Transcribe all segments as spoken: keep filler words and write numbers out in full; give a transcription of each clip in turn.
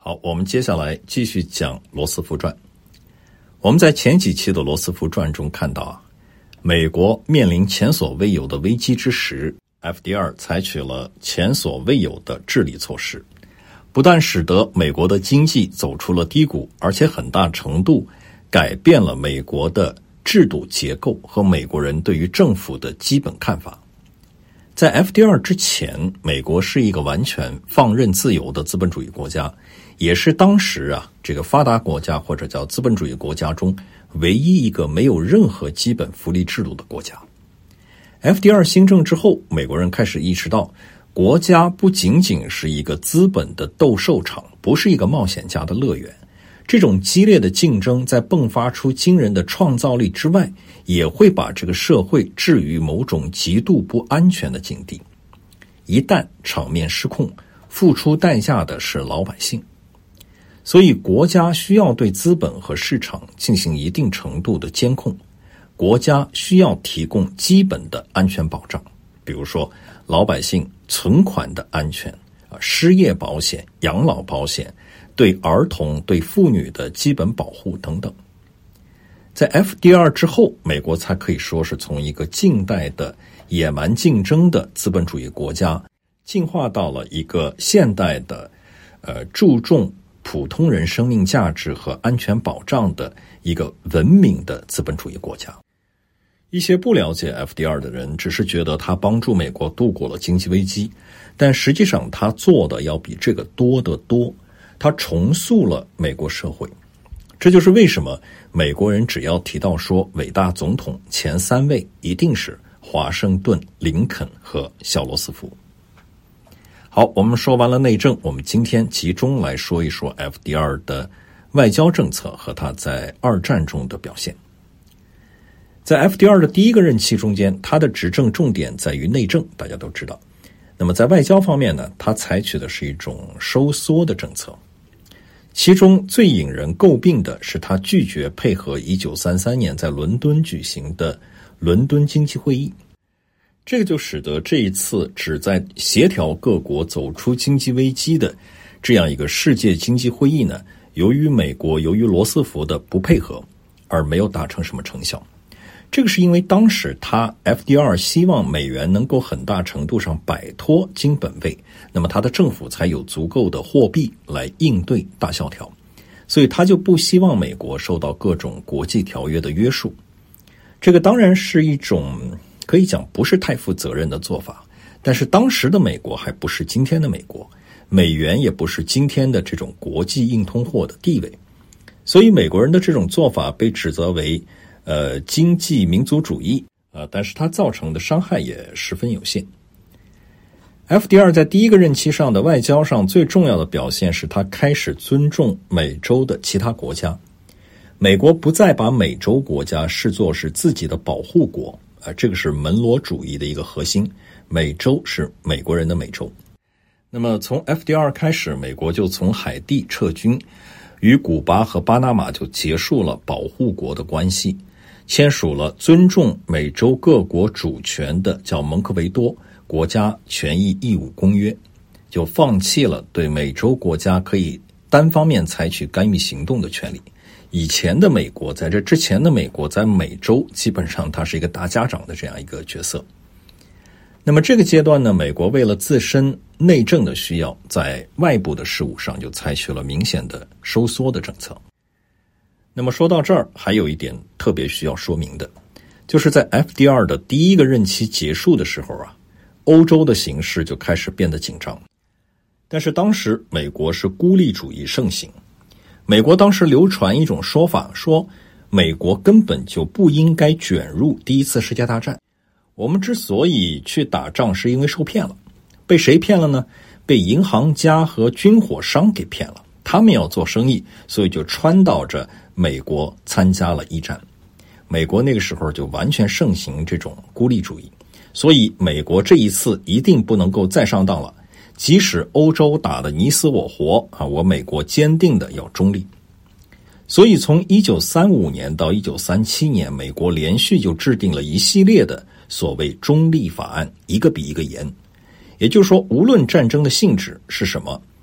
好，我们接下来继续讲罗斯福传。我们在前几期的罗斯福传中看到啊，美国面临前所未有的危机之时， F D R 采取了前所未有的治理措施，不但使得美国的经济走出了低谷，而且很大程度改变了美国的制度结构和美国人对于政府的基本看法。在 F D R 之前，美国是一个完全放任自由的资本主义国家，也是当时啊这个发达国家或者叫资本主义国家中唯一一个没有任何基本福利制度的国家。F D R 兴政之后，美国人开始意识到，国家不仅仅是一个资本的斗兽场，不是一个冒险家的乐园。这种激烈的竞争在迸发出惊人的创造力之外，也会把这个社会置于某种极度不安全的境地。一旦场面失控，付出代价的是老百姓。所以国家需要对资本和市场进行一定程度的监控，国家需要提供基本的安全保障，比如说老百姓存款的安全、失业保险、养老保险，对儿童对妇女的基本保护等等。在 F D R 之后，美国才可以说是从一个近代的野蛮竞争的资本主义国家进化到了一个现代的呃注重普通人生命价值和安全保障的一个文明的资本主义国家。一些不了解 F D R 的人只是觉得他帮助美国度过了经济危机，但实际上他做的要比这个多得多，他重塑了美国社会。这就是为什么美国人只要提到说伟大总统，前三位一定是华盛顿、林肯和小罗斯福。好，我们说完了内政，我们今天集中来说一说 F D R 的外交政策和他在二战中的表现。在 F D R 的第一个任期中间，他的执政重点在于内政，大家都知道。那么在外交方面呢，他采取的是一种收缩的政策。其中最引人诟病的是他拒绝配合一九三三年在伦敦举行的伦敦经济会议。这个就使得这一次旨在协调各国走出经济危机的这样一个世界经济会议呢，由于美国由于罗斯福的不配合而没有达成什么成效。这个是因为当时他 F D R 希望美元能够很大程度上摆脱金本位，那么他的政府才有足够的货币来应对大萧条，所以他就不希望美国受到各种国际条约的约束。这个当然是一种可以讲不是太负责任的做法，但是当时的美国还不是今天的美国，美元也不是今天的这种国际硬通货的地位，所以美国人的这种做法被指责为呃，经济民族主义啊，但是它造成的伤害也十分有限。F D R 在第一个任期上的外交上最重要的表现是他开始尊重美洲的其他国家。美国不再把美洲国家视作是自己的保护国啊，这个是门罗主义的一个核心，美洲是美国人的美洲。那么从 F D R 开始，美国就从海地撤军，与古巴和巴拿马就结束了保护国的关系，签署了尊重美洲各国主权的叫蒙克维多国家权益义务公约，就放弃了对美洲国家可以单方面采取干预行动的权利。以前的美国，在这之前的美国，在美洲基本上它是一个大家长的这样一个角色。那么这个阶段呢，美国为了自身内政的需要，在外部的事务上就采取了明显的收缩的政策。那么说到这儿，还有一点特别需要说明的，就是在 F D R 的第一个任期结束的时候啊，欧洲的形势就开始变得紧张。但是当时美国是孤立主义盛行，美国当时流传一种说法，说美国根本就不应该卷入第一次世界大战。我们之所以去打仗是因为受骗了。被谁骗了呢？被银行家和军火商给骗了，他们要做生意，所以就撺导着美国参加了一战。美国那个时候就完全盛行这种孤立主义，所以美国这一次一定不能够再上当了，即使欧洲打得你死我活啊，我美国坚定的要中立。所以从一九三五年到一九三七年，美国连续就制定了一系列的所谓中立法案，一个比一个严。也就是说，无论战争的性质是什么，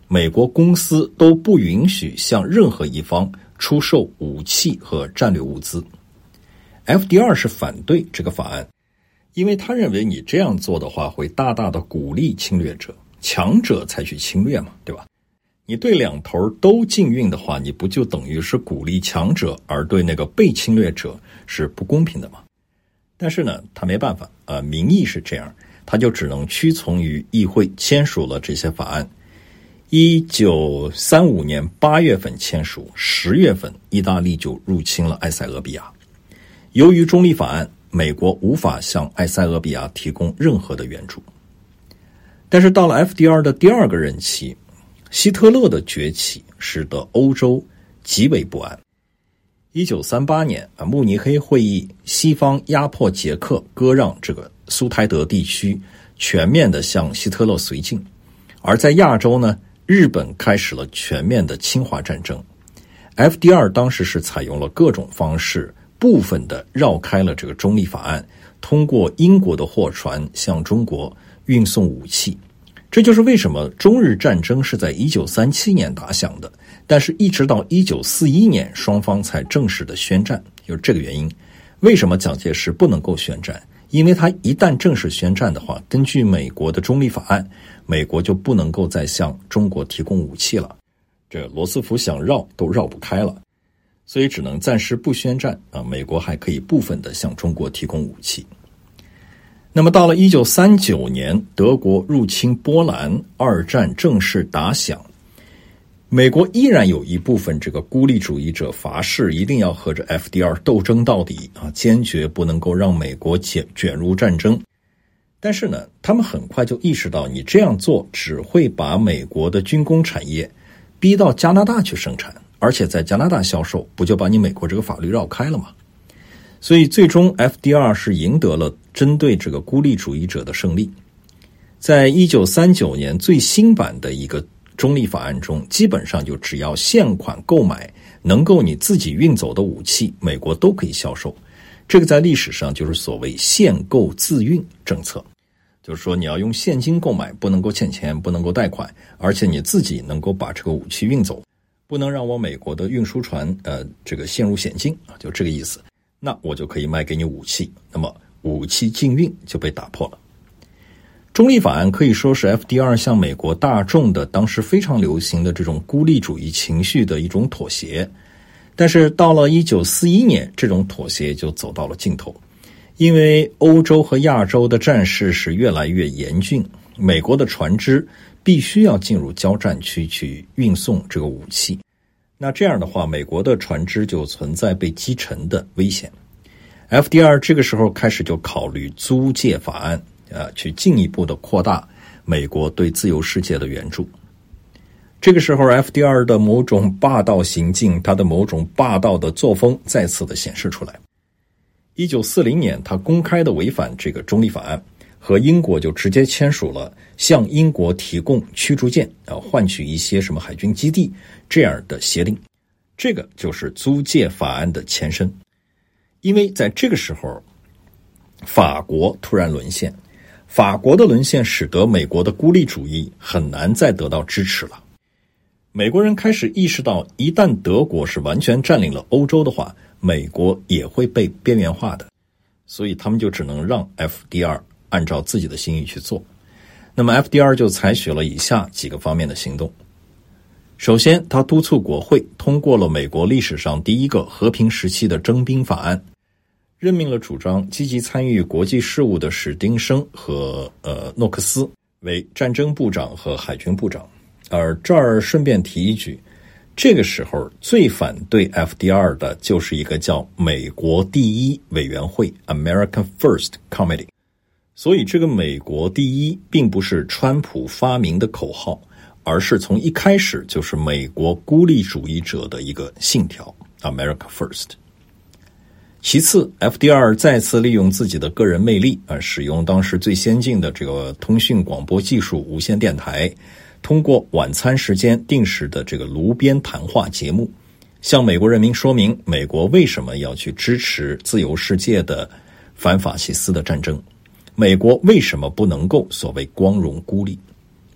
美国公司都不允许向任何一方出售武器和战略物资。F D R 是反对这个法案，因为他认为你这样做的话会大大的鼓励侵略者，强者才去侵略嘛，对吧？你对两头都禁运的话，你不就等于是鼓励强者，而对那个被侵略者是不公平的吗？但是呢，他没办法，呃，民意是这样，他就只能屈从于议会签署了这些法案。一九三五年八月份签署，十月份意大利就入侵了埃塞俄比亚。由于中立法案，美国无法向埃塞俄比亚提供任何的援助。但是到了 F D R 的第二个任期，希特勒的崛起使得欧洲极为不安。一九三八年啊，慕尼黑会议，西方压迫捷克割让这个苏台德地区，全面的向希特勒绥靖。而在亚洲呢，日本开始了全面的侵华战争。F D R 当时是采用了各种方式，部分的绕开了这个中立法案，通过英国的货船向中国运送武器。这就是为什么中日战争是在一九三七年打响的，但是一直到一九四一年双方才正式的宣战，就是这个原因。为什么蒋介石不能够宣战？因为他一旦正式宣战的话，根据美国的中立法案，美国就不能够再向中国提供武器了。这罗斯福想绕都绕不开了，所以只能暂时不宣战啊。美国还可以部分的向中国提供武器。那么到了一九三九年，德国入侵波兰，二战正式打响。美国依然有一部分这个孤立主义者发誓一定要和这 F D R 斗争到底啊，坚决不能够让美国卷卷入战争。但是呢，他们很快就意识到，你这样做只会把美国的军工产业逼到加拿大去生产，而且在加拿大销售，不就把你美国这个法律绕开了吗？所以最终 F D R 是赢得了针对这个孤立主义者的胜利。在一九三九年最新版的一个中立法案中，基本上就只要现款购买能够你自己运走的武器，美国都可以销售。这个在历史上就是所谓现购自运政策，就是说你要用现金购买，不能够欠钱，不能够贷款，而且你自己能够把这个武器运走，不能让我美国的运输船呃这个陷入险境啊，就这个意思。那我就可以卖给你武器，那么武器禁运就被打破了。中立法案可以说是 F D R 向美国大众的当时非常流行的这种孤立主义情绪的一种妥协。但是到了一九四一年，这种妥协就走到了尽头，因为欧洲和亚洲的战事是越来越严峻，美国的船只必须要进入交战区去运送这个武器。那这样的话，美国的船只就存在被击沉的危险。F D R 这个时候开始就考虑租借法案，呃，去进一步的扩大美国对自由世界的援助。这个时候 F D R 的某种霸道行径，它的某种霸道的作风再次的显示出来。一九四零年，他公开的违反这个中立法案，和英国就直接签署了向英国提供驱逐舰啊，换取一些什么海军基地这样的协定。这个就是租借法案的前身。因为在这个时候，法国突然沦陷，法国的沦陷使得美国的孤立主义很难再得到支持了。美国人开始意识到，一旦德国是完全占领了欧洲的话，美国也会被边缘化的，所以他们就只能让 F D R 按照自己的心意去做。那么 F D R 就采取了以下几个方面的行动。首先，他督促国会通过了美国历史上第一个和平时期的征兵法案，任命了主张积极参与国际事务的史丁生和呃诺克斯为战争部长和海军部长。而这儿顺便提一句，这个时候最反对 F D R 的就是一个叫美国第一委员会 American First Committee。 所以这个美国第一并不是川普发明的口号，而是从一开始就是美国孤立主义者的一个信条 America First。 其次 F D R 再次利用自己的个人魅力，使用当时最先进的这个通讯广播技术无线电台，通过晚餐时间定时的这个炉边谈话节目，向美国人民说明美国为什么要去支持自由世界的反法西斯的战争，美国为什么不能够所谓光荣孤立。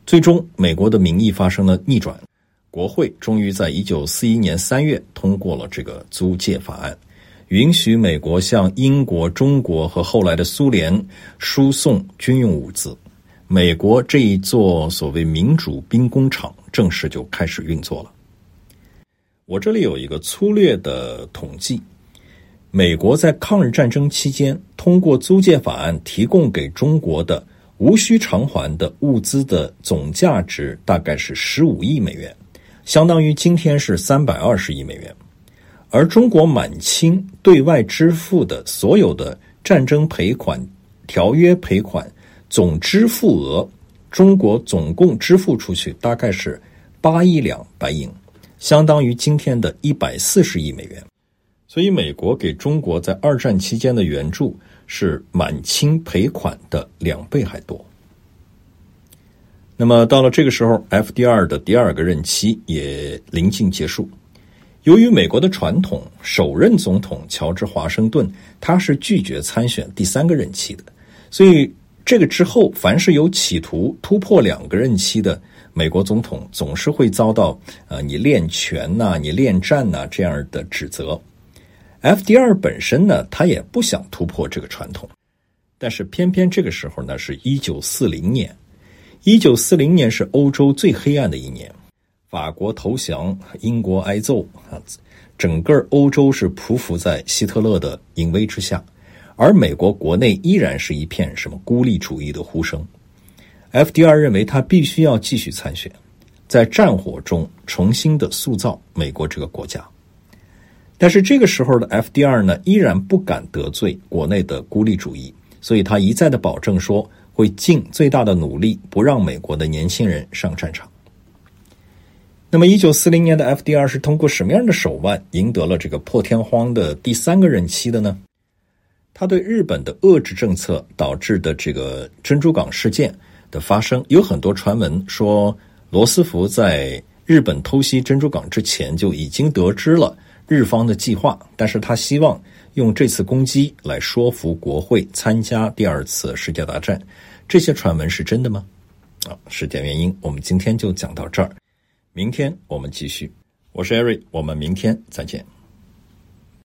最终美国的民意发生了逆转，国会终于在一九四一年三月通过了这个租借法案，允许美国向英国、中国和后来的苏联输送军用物资。美国这一座所谓民主兵工厂正式就开始运作了。我这里有一个粗略的统计，美国在抗日战争期间通过租借法案提供给中国的无需偿还的物资的总价值大概是十五亿美元，相当于今天是三百二十亿美元。而中国满清对外支付的所有的战争赔款、条约赔款总支付额，中国总共支付出去大概是八亿两白银，相当于今天的一百四十亿美元。所以美国给中国在二战期间的援助是满清赔款的两倍还多。那么到了这个时候 F D R 的第二个任期也临近结束。由于美国的传统，首任总统乔治华盛顿他是拒绝参选第三个任期的，所以这个之后凡是有企图突破两个任期的美国总统总是会遭到呃你练权呐、啊、你恋战呐、啊、这样的指责。F D R 本身呢，他也不想突破这个传统，但是偏偏这个时候呢是一九四零年，一九四零年是欧洲最黑暗的一年，法国投降，英国挨揍啊，整个欧洲是匍匐在希特勒的淫威之下，而美国国内依然是一片什么孤立主义的呼声。F D R 认为他必须要继续参选，在战火中重新的塑造美国这个国家。但是这个时候的 F D R 呢，依然不敢得罪国内的孤立主义，所以他一再的保证说会尽最大的努力不让美国的年轻人上战场。那么一九四零年的 F D R 是通过什么样的手腕赢得了这个破天荒的第三个任期的呢？他对日本的遏制政策导致的这个珍珠港事件的发生，有很多传闻说罗斯福在日本偷袭珍珠港之前就已经得知了日方的计划，但是他希望用这次攻击来说服国会参加第二次世界大战。这些传闻是真的吗？啊，时间原因，我们今天就讲到这儿，明天我们继续。我是 Eric， 我们明天再见。